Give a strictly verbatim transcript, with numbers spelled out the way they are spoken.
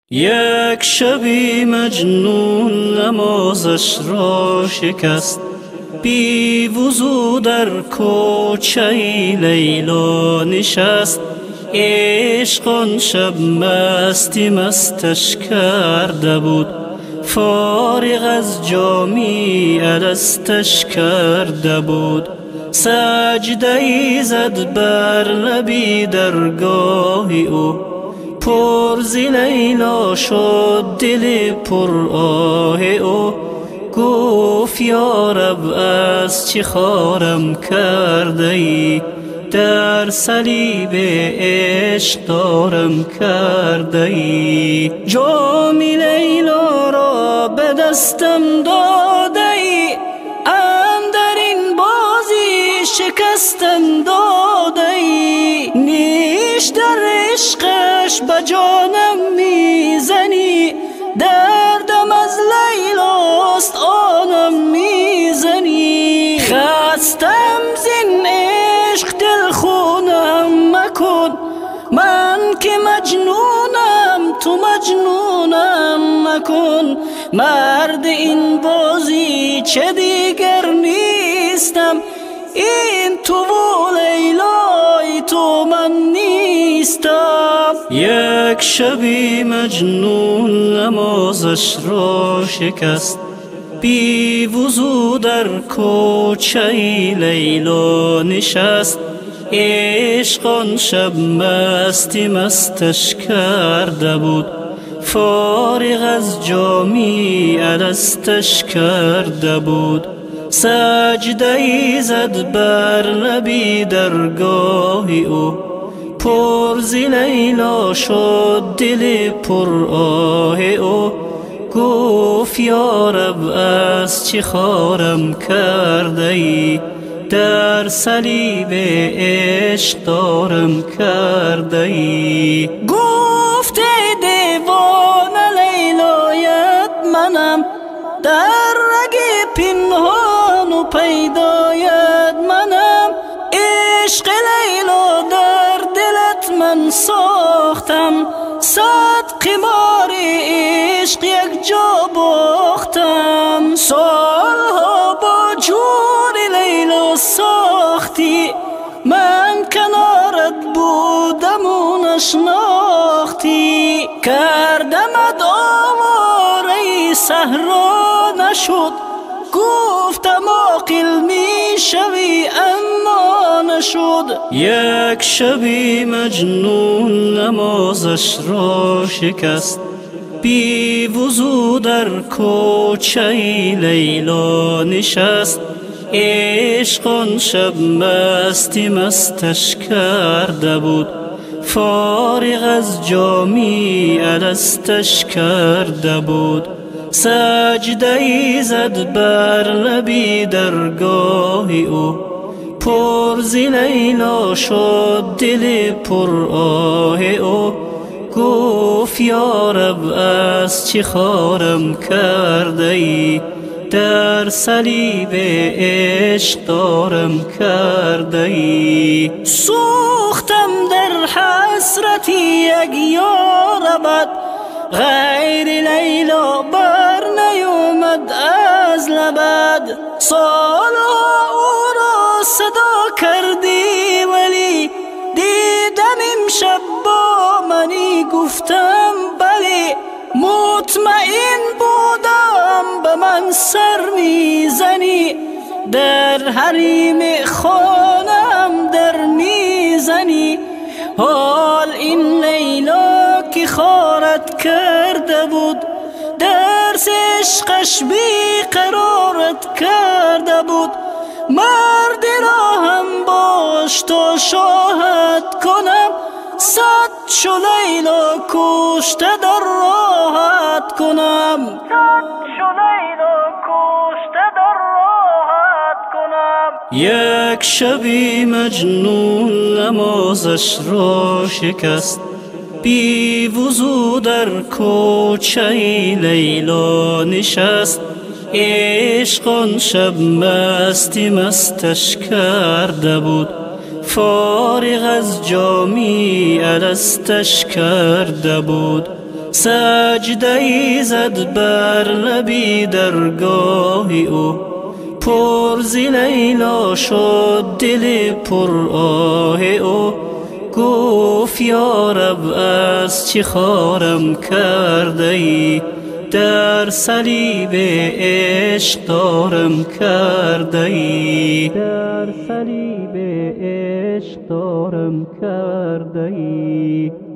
یک شبی مجنون نمازش را شکست، بی وضو در کوچه لیلا نشست. عشق آن شب مستی مستش کرده بود، فارغ از جامی الستش کرده بود. سجده ای زد بر لبی درگاه او، پر ز لیلا شد دل پر آه او. گفت یا رب از چه خارم کرده ای، در صلیب عشق دارم کرده ای. جام لیلا را به دستم داده ای، اندر این بازی شکستم داده ای. نیش در عشقش به جانم میزنی، دردم از لیلاست آنم میزنی. خستم زین عشق دل خونم مکن، من که مجنونم تو مجنونم مکن. مرد این بازی چه دیگر نیستم، این تو و لیلای تو من نیستم. یک شبی مجنون نمازش را شکست، بی وضو در کوچه لیلا نشست. عشق آن شب مستی مستش کرده بود، فارغ از جامی الستش کرده بود. سجده ای زد بر لبی درگاه او، پر ز لیلا شد دل پر آه او. گفت یا رب از چه خارم کرده ای، در صلیب عشق دارم کرده ای. گفت ای دیوانه لیلایت منم، در رگ پنهان و پیدایت منم. عشق لیلا در دلت من ساختم، صد قمار عشق یک جا باختم. سالها با جور لیلا ساختی، من کنارت بودم و نشناختی. کردمت آواره صحرا نشد، گفتم عاقل می شوی اما نشد. یک شبی مجنون نمازش را شکست، بی وضو در کوچه لیلا نشست. عشق آن شب مستی مستش کرده بود، فارغ از جامی الستش کرده بود. سجده ای زد بر لبی درگاه او، پر ز لیلا شد دل پر آه او. گفت یا رب از چه خارم کرده ای، در صلیب عشق دارم کرده ای. سوختم در حسرتی یک یار ابد، غیر لیلا بر نیومد از لبد. سالها او را صدا کردی ولی دیدم امشب با منی، گفتم بلی. مطمئن بودم به من سر میزنی، در حریم خانم در میزنی. حال این لیلا که خارت کرده بود، درس عشقش بی قرارت کرده بود. مردی را هم باش تا شاهد کنم، صد چو لیلا کشته در راحت کنم. صد چو لیلا کشته در راحت کنم. یک شبی مجنون نمازش را شکست، بی وضو در کوچه لیلا نشست. عشق آن شب مستی مستش کرده بود، فارغ از جامی الستش کرده بود. سجده زد بر لبی درگاه او، پر ز لیلا شد دل پر آه او. گفت یا رب از چه خارم کرده ای، در صلیب عشق دارم کرده ای، در صلیب عشق دارم کرده ای.